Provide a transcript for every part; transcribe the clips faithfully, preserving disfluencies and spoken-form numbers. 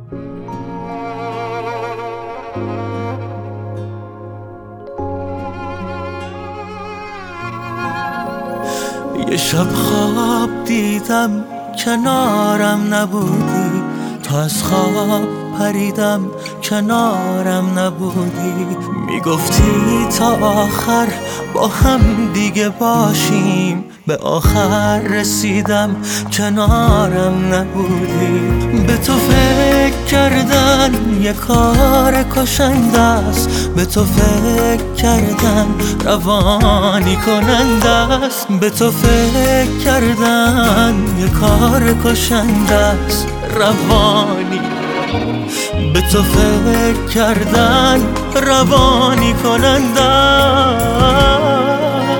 یه شب خواب دیدم کنارم نبودی، تا از خواب پریدم کنارم نبودی. میگفتی تا آخر با هم دیگه باشیم، به آخر رسیدم کنارم نبودی. به تو فکر کردن یه کار کشنده است، به تو فکر کردن روانی کننده است. به تو فکر کردن یه کار کشنده است، روانی. به تو فکر کردن روانی کننده است.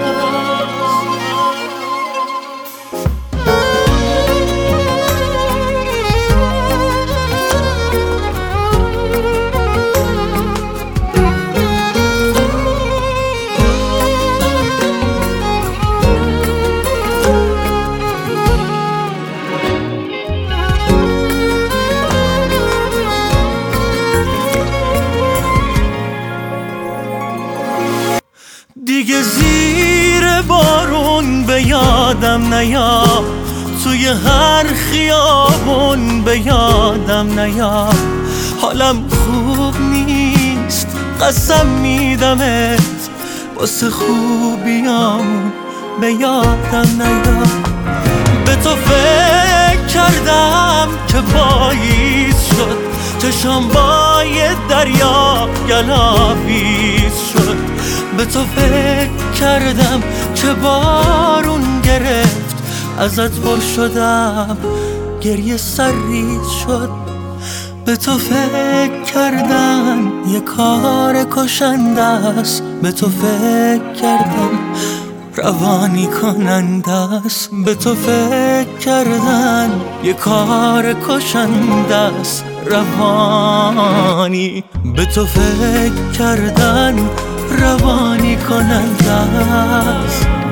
دیگه زیر بارون به یادم نیا، توی هر خیابون به یادم نیا. حالم خوب نیست قسم میدمت، واسه خوبیامون به یادم نیا. به تو فکر کردم که پاییز شد، چشام با یه دریا گلاویز شد. به تو فکر کردم که بارون گرفت، ازت پر شدم گریه سرریز شد. به تو فکر کردن یه کار کشنده است، به تو فکر کردم روانی کننده است. به تو فکر کردن یه کار کشنده است، روانی. به تو فکر کردن روانی کننده است.